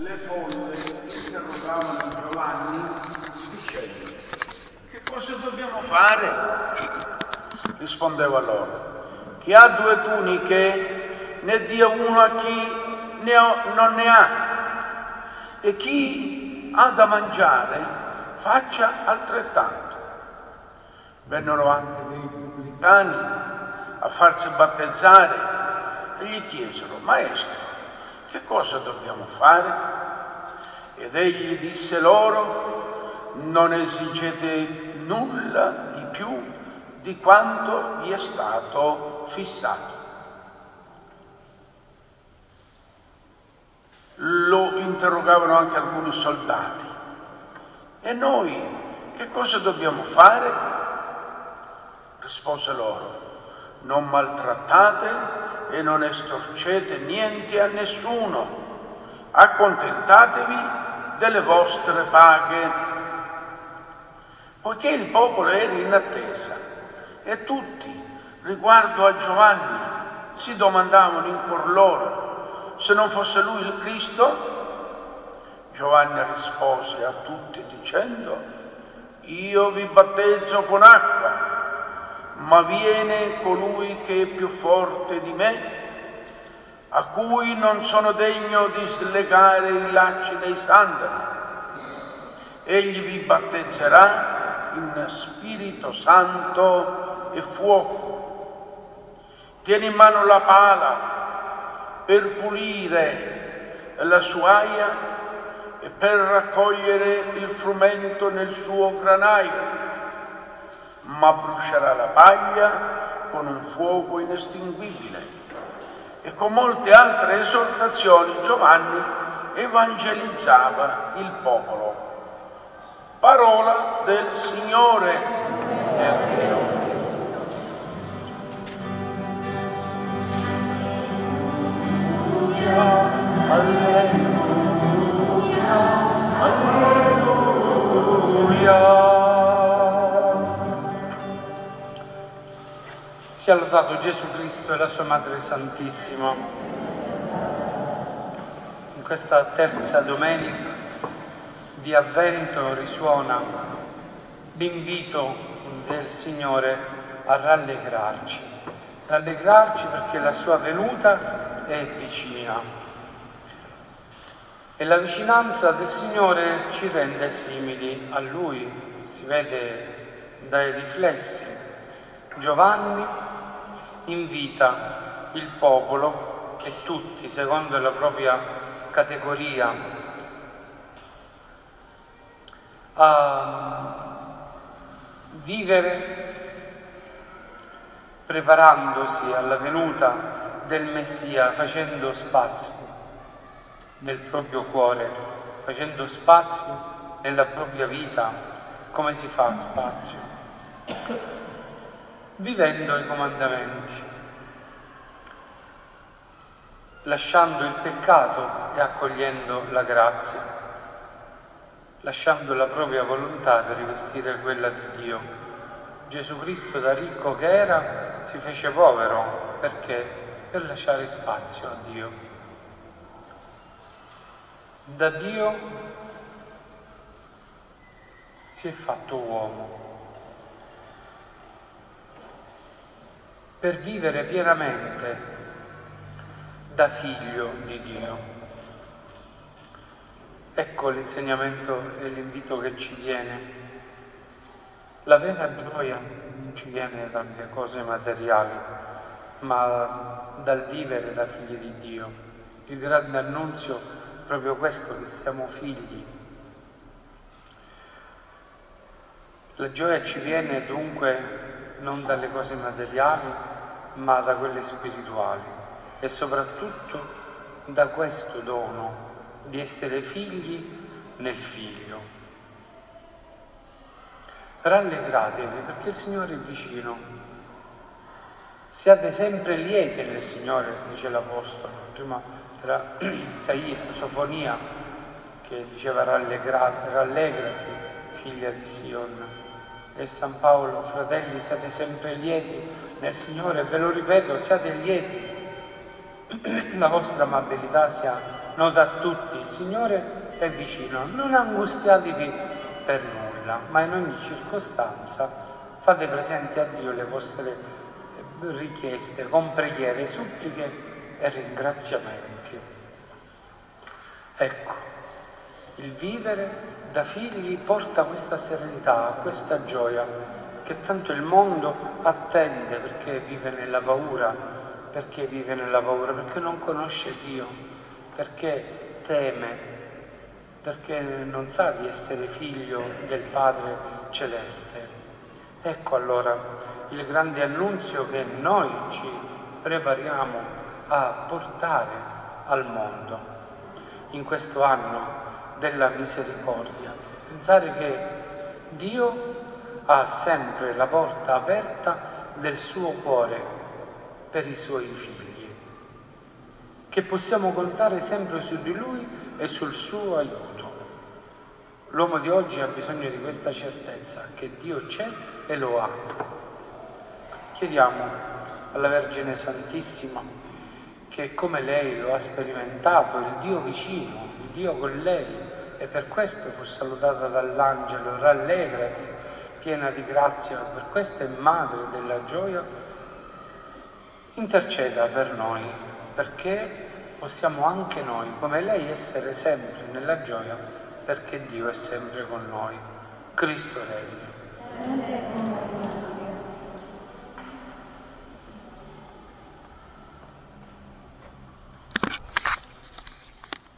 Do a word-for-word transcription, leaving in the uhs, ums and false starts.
Le folle interrogavano Giovanni dicendo: che cosa dobbiamo fare? Rispondeva loro: chi ha due tuniche ne dia uno a chi ne ho, non ne ha, e chi ha da mangiare faccia altrettanto. Vennero anche dei pubblicani a farsi battezzare e gli chiesero: maestro, che cosa dobbiamo fare? Ed egli disse loro: non esigete nulla di più di quanto vi è stato fissato. Lo interrogavano anche alcuni soldati: e noi che cosa dobbiamo fare? Rispose loro: non maltrattate e non estorcete niente a nessuno, accontentatevi delle vostre paghe. Poiché il popolo era in attesa e tutti, riguardo a Giovanni, si domandavano in cuor loro se non fosse lui il Cristo, Giovanni rispose a tutti dicendo: io vi battezzo con acqua, ma viene colui che è più forte di me, a cui non sono degno di slegare i lacci dei sandali. Egli vi battezzerà in Spirito Santo e fuoco. Tiene in mano la pala per pulire la sua aia e per raccogliere il frumento nel suo granaio, ma brucerà la paglia con un fuoco inestinguibile. E con molte altre esortazioni Giovanni evangelizzava il popolo. Parola del Signore. Alleluia, alleluia. Sia lodato Gesù Cristo e la sua Madre Santissima. In questa terza domenica di Avvento risuona l'invito del Signore a rallegrarci. Rallegrarci perché la sua venuta è vicina. E la vicinanza del Signore ci rende simili a Lui, si vede dai riflessi. Giovanni invita il popolo e tutti, secondo la propria categoria, a vivere preparandosi alla venuta del Messia, facendo spazio nel proprio cuore, facendo spazio nella propria vita. Come si fa spazio? Vivendo i comandamenti, lasciando il peccato e accogliendo la grazia, lasciando la propria volontà per rivestire quella di Dio. Gesù Cristo, da ricco che era, si fece povero perché? Per lasciare spazio a Dio. Da Dio si è fatto uomo per vivere pienamente da figlio di Dio. Ecco l'insegnamento e l'invito che ci viene. La vera gioia non ci viene dalle cose materiali, ma dal vivere da figli di Dio. Il grande annunzio è proprio questo, che siamo figli. La gioia ci viene dunque non dalle cose materiali, ma da quelle spirituali, e soprattutto da questo dono di essere figli nel Figlio. Rallegratevi perché il Signore è vicino. Siate sempre lieti nel Signore, dice l'Apostolo. Prima era Isaia, Sofonia, che diceva rallegrati, rallegrati, figlia di Sion. E San Paolo: fratelli, siate sempre lieti nel Signore, ve lo ripeto, siate lieti, la vostra amabilità sia nota a tutti, il Signore è vicino, non angustiatevi per nulla, ma in ogni circostanza fate presenti a Dio le vostre richieste con preghiere, suppliche e ringraziamenti. Ecco, il vivere da figli porta questa serenità, questa gioia che tanto il mondo attende, perché vive nella paura, perché vive nella paura, perché non conosce Dio, perché teme, perché non sa di essere figlio del Padre Celeste. Ecco allora il grande annunzio che noi ci prepariamo a portare al mondo in questo anno della misericordia. Pensare che Dio ha sempre la porta aperta del suo cuore per i suoi figli, che possiamo contare sempre su di Lui e sul suo aiuto. L'uomo di oggi ha bisogno di questa certezza, che Dio c'è e lo ha. Chiediamo alla Vergine Santissima che come lei lo ha sperimentato, il Dio vicino, il Dio con lei, e per questo fu salutata dall'angelo, rallegrati, piena di grazia, per questo è madre della gioia, interceda per noi, perché possiamo anche noi, come lei, essere sempre nella gioia, perché Dio è sempre con noi. Cristo regna.